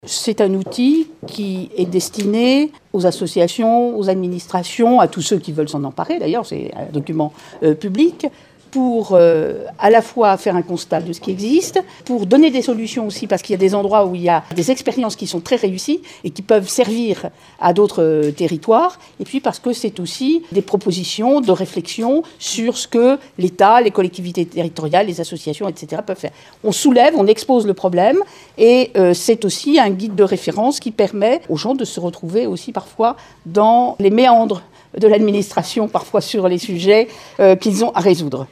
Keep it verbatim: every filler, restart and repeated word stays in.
C'est un outil qui est destiné aux associations, aux administrations, à tous ceux qui veulent s'en emparer, d'ailleurs c'est un document euh, public, pour euh, à la fois faire un constat de ce qui existe, pour donner des solutions aussi, parce qu'il y a des endroits où il y a des expériences qui sont très réussies et qui peuvent servir à d'autres euh, territoires, et puis parce que c'est aussi des propositions de réflexion sur ce que l'État, les collectivités territoriales, les associations, et cetera peuvent faire. On soulève, on expose le problème, et euh, c'est aussi un guide de référence qui permet aux gens de se retrouver aussi parfois dans les méandres de l'administration, parfois sur les sujets euh, qu'ils ont à résoudre.